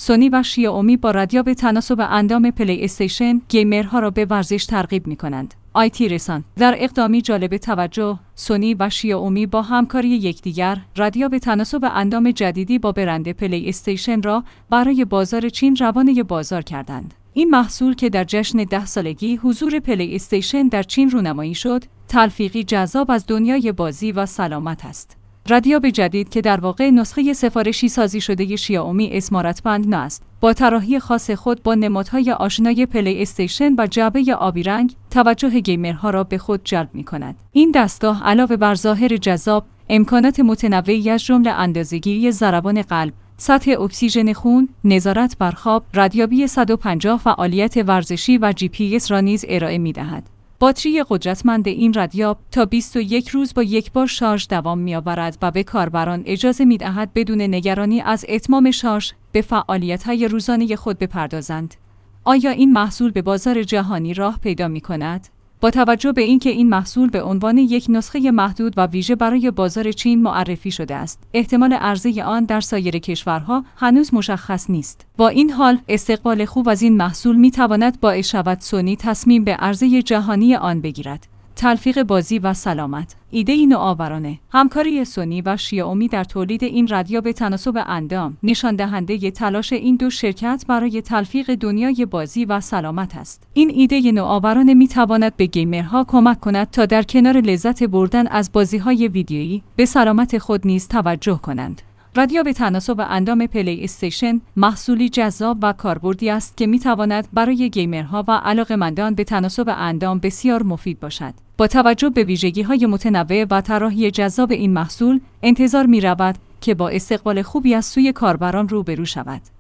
سونی و شیائومی با ردیاب تناسب اندام پلی استیشن گیمرها را به ورزش ترغیب می‌کنند. آیتی رسان در اقدامی جالب توجه، سونی و شیائومی با همکاری یکدیگر ردیاب تناسب اندام جدیدی با برند پلی استیشن را برای بازار چین روانه بازار کردند. این محصول که در جشن 10 سالگی حضور پلی استیشن در چین رونمایی شد، تلفیقی جذاب از دنیای بازی و سلامت است. ردیاب جدید که در واقع نسخه سفارشی سازی شده شیائومی اسمارتبند است، با طراحی خاص خود با نمادهای آشنای پلی استیشن و جعبه آبی رنگ توجه گیمرها را به خود جلب می‌کند. این دستگاه علاوه بر ظاهر جذاب، امکانات متنوعی از جمله اندازه‌گیری ضربان قلب، سطح اکسیژن خون، نظارت بر خواب، ردیابی 150 فعالیت ورزشی و GPS را نیز ارائه می‌دهد. باتری قدرتمند این ردیاب تا 21 روز با یک بار شارژ دوام می‌آورد و به کاربران اجازه می‌دهد بدون نگرانی از اتمام شارژ به فعالیت‌های روزانه خود بپردازند. آیا این محصول به بازار جهانی راه پیدا می‌کند؟ با توجه به اینکه این محصول به عنوان یک نسخه محدود و ویژه برای بازار چین معرفی شده است، احتمال عرضه آن در سایر کشورها هنوز مشخص نیست. با این حال، استقبال خوب از این محصول می‌تواند باعث شود سونی تصمیم به عرضه جهانی آن بگیرد. تلفیق بازی و سلامت، ایده‌ای نوآورانه. همکاری سونی و شیائومی در تولید این ردیاب تناسب اندام نشان دهنده تلاش این دو شرکت برای تلفیق دنیای بازی و سلامت است. این ایده نوآورانه می‌تواند به گیمرها کمک کند تا در کنار لذت بردن از بازی‌های ویدیویی به سلامت خود نیز توجه کنند. ردیاب تناسب اندام پلی استیشن محصولی جذاب و کاربردی است که می‌تواند برای گیمرها و علاقه‌مندان به تناسب اندام بسیار مفید باشد. با توجه به ویژگی‌های متنوع و طراحی جذاب این محصول، انتظار می‌رود که با استقبال خوبی از سوی کاربران روبرو شود.